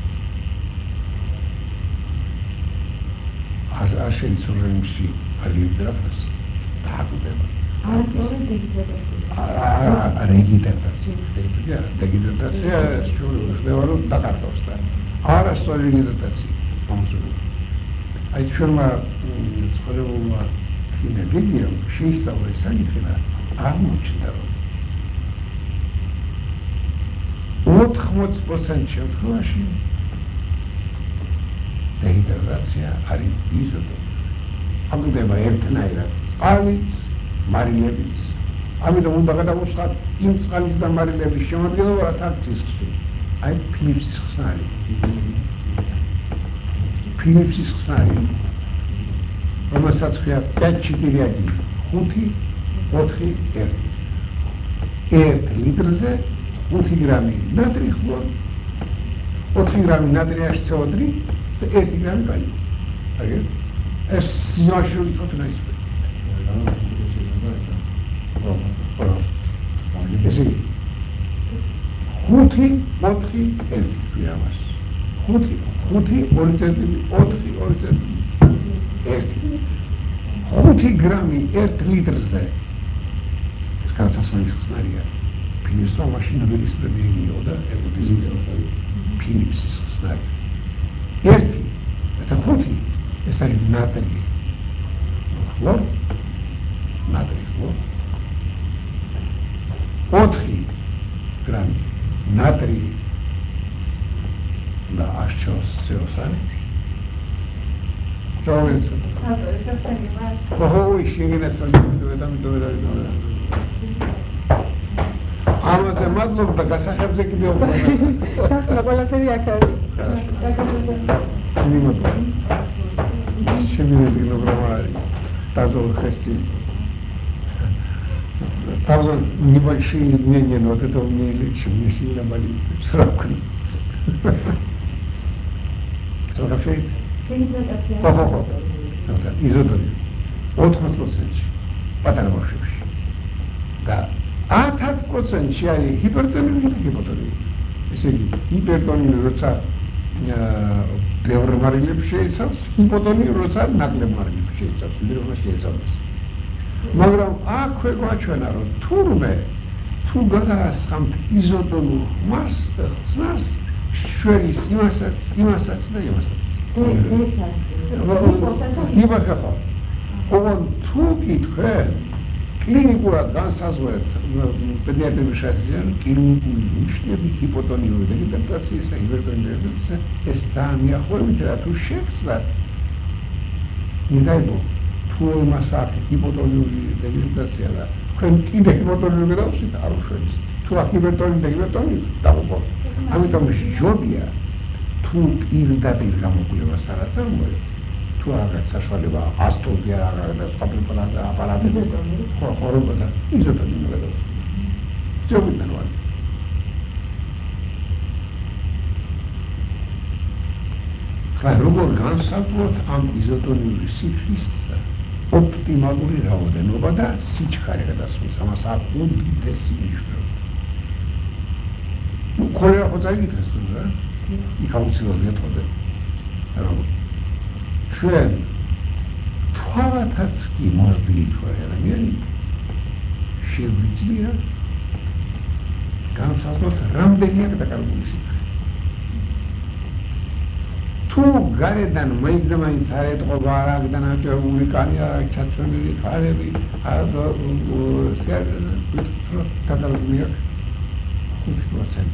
არ შეიძლება ორგანიზმში არ გიდრაფას დააკვდება. არ სწორად დეგიდრატაცია. არა, რეგიდრატაცია. დეგიდრატაცია შეიძლება რომ დაკარგოს და არა სწორად რეგიდრატაცია. ამასობრ აი ჩვენმა ცხოვრებულმა თინეგებიამ შეისწავლა ეს საკითხი და აღმოჩნდა რომ ოთხმოცდ პროცენტ შემთხვევაში დეგიდრატაცია არის იზოტონური. ამდება ერთნაირად წყალიც, მარილებიც. ამიტომ უნდა გადავუსხათ იმ წყალის და მარილების შემადგენლობა, რაც არის სისხლში. აი ფილიპსის ხსნარი. ფილიპსის ხსნარი, რომელსაც ქვია პეტ ჩეტირი აგი, ხუთი, ოთხი, ერთი. ერთ ლიტრზე ხუთი გრამი ნატრიი ხლორ, ოთხი გრამი ნატრიი ეიჩ სი ო თრი და ერთი გრამი კალიუმი. აგერ ეს სიზმარშული თვითონ ის. ესე იგი, ხუთი, ოთხი, ერთი ქვია მას. ხუთი, ხუთი, ორი წერტილი, ოთხი, ორი წერტილი, ერთი. ხუთი გრამი ერთ ლიტრზე. ეს განსასწრების ხსნარია. ფილიპსმა მაშინ ნობელის პრემია მიიღო ეკოდიზმის ფილიპსის ხსნარი. ერთი, და ხუთი, ეს არის ნატრიი. ხლორ, ნატრიი ხლორ. ოთხი გრამი ნატრიი და ეიჩ სი ო თრი. Province. Oh, შეგინეს ვიდეო და მიდო და ამაზე მადლობა და გასახებზე კიდევ უფრო. გასვლა ყველაფერი აქ არის. ნიმატო. შეგინეს კილოგრამა არის. დაზოლ ხესტი. Правда, небольшие изменения, но от этого мне легче, мне сильно болит. Сравка. Слушайте? Хо-хо-хо. Изодорию. ოთხმოცდ პროცენტში. პატარა ბავშვებში. და ათი პროცენტში არის ჰიპერტონიული და ჰიპოტონიული. ესე იგი, ჰიპერტონიული როცა ბევრ მარილებს შეიცავს, ჰიპოტონიური როცა ნაკლებ მარილებს შეიცავს, ვიდრე შეიცავს. მაგრამ აქვე გვაჩვენა, რომ თურმე თუ გადაასხამთ იზოტონურ ხმას, ხსნარს შველის იმასაც, იმასაც და იმასაც. იმასაც ხო. ოღონდ თუ კითხე კლინიკურად განსაზღვრეთ პედიატრიის შესაძლებლად კლინიკური ნიშნები ჰიპოტონიური დეჰიდრატაციისა, ჰიპერტონიურისა ეს ძალიან მიახლოებით და თუ შეგწდათ ნიდაიბო თუ იმას აქვს ჰიპოტონიური დეჰიდრატაცია და თქვენ კიდე ჰიპოტონიური გადავსვით არ უშვებს თუ აქვს ჰიპერტონიული დეჰიდრატაცია დავუყოთ ამიტომ ჯობია თუ პირდაპირ გამოკვლევას არ აწარმოებთ თუ რაღაც საშუალება ასტოლია რაღაც და სხვა პრეპარატი აპარატები ხო ხორობა და იზოტონიური გადავსვით ჯობია ნორმალი ხა როგორ განსაზღვროთ ამ იზოტონიური სითხის ოპტიმალური რაოდენობა და სიჩქარე გადასვლის ამას აქვს უდიდესი მნიშვნელობა. ნუ ქოლერა ხო წაიგითხეს თუ რა? იქ აუცილებლად ეთყოდა. რომ ჩვენ თვალათაც კი მორბილი თქვა ადამიანი შეგვიძლია განსაზღვროთ რამდენია დაკარგული სითხე. თუ გარედან მაინც და მაინც არ ეტყობა რაგდან აჭებული კანი არ ჩაცვენილი ხარები არ დაკარგულია ხუთი პროცენტი.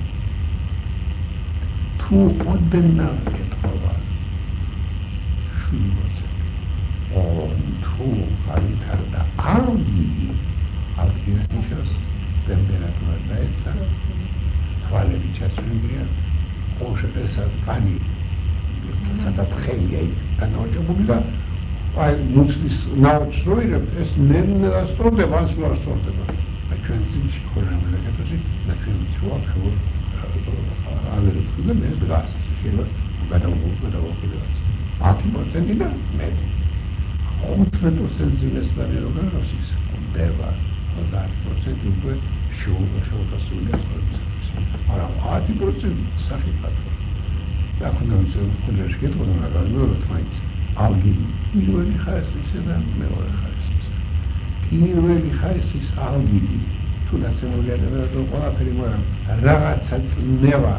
თუ ოდნა ეტყობა შვიდი პროცენტი. ო თუ ხარითარ და ალგიდი ალგიდის ნიშნავს ტემპერატურა დაეცა თვალები ჩაცვენილია ყოშე ესა კანი სადაც ხელია განაოჭებული და აი მუცლის ნაოჭს რო იღებ ეს ნელა სწორდება ან სულ არ სწორდება აი ჩვენ ძილში ხოლმე მეგეთოსი და ჩვენ ვთქვა ხო ავერეთ და მე დღას შეიძლება გადავუყო გადავუყიდაც ათი პროცენტი და მეტი ხუთმეტ პროცენტი მესწარი რო გახავს ის ხვდება ოცდაათი პროცენტი უკვე შეუძლია შეუძლია ცხოვრების არა ათი პროცენტი სახიფათო და ხუნდაც ხუნდაც გეტყოდა მაგრამ მეორე თმაიც ალგიდი პირველი ხარისხისა და მეორე ხარისხისა პირველი ხარისხის ალგიდი თუ ნაციონალური ადაბა ყველაფერი მაგრამ რაღაცა წნევა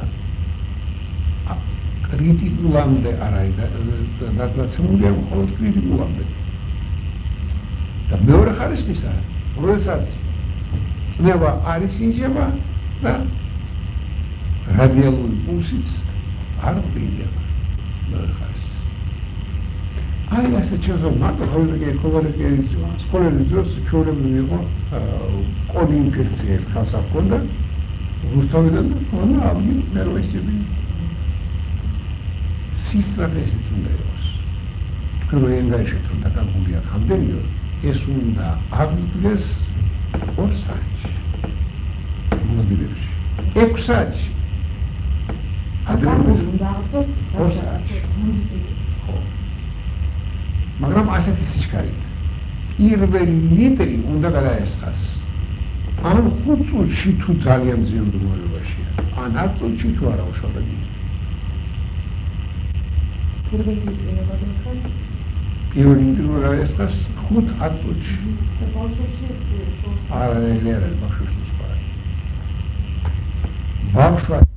კრიტიკულამდე არ არის და ნაციონალურია მხოლოდ კრიტიკულამდე და მეორე ხარისხისა როდესაც წნევა არის ინჯება და რადიალური პულსიც არ ვიდევა მეორე ხარისხის. აი ასე ჩვენ მარტო ხოლმე კოლეგების სკოლების დროს ჩვეულებრივი იყო კოდი ინფექცია ხალხს ჰქონდა რუსთავიდან და ხოლმე ამი ნერვისები სისტრაფესით უნდა იყოს. თქვენ რო ენგაიში თუ დაკარგულია ხამდენიო ეს უნდა აღდგეს ორ საათში მოზგილებში ექვს საათში ადამიანს უნდა აღდგეს ორ საათში ხო მაგრამ ასეთი სიჩქარით პირველი ლიტრი უნდა გადაესხას ან ხუთ წუთში თუ ძალიან ძლიერ მდგომარეობაშია ან ათ წუთში თუ არა უშავდება პირველი ლიტრი უნდა გადაესხას პირველი ლიტრი უნდა გადაესხას ხუთ ათ წუთში და ბავშვებში არა არა ბავშვებში სხვა ბავშვა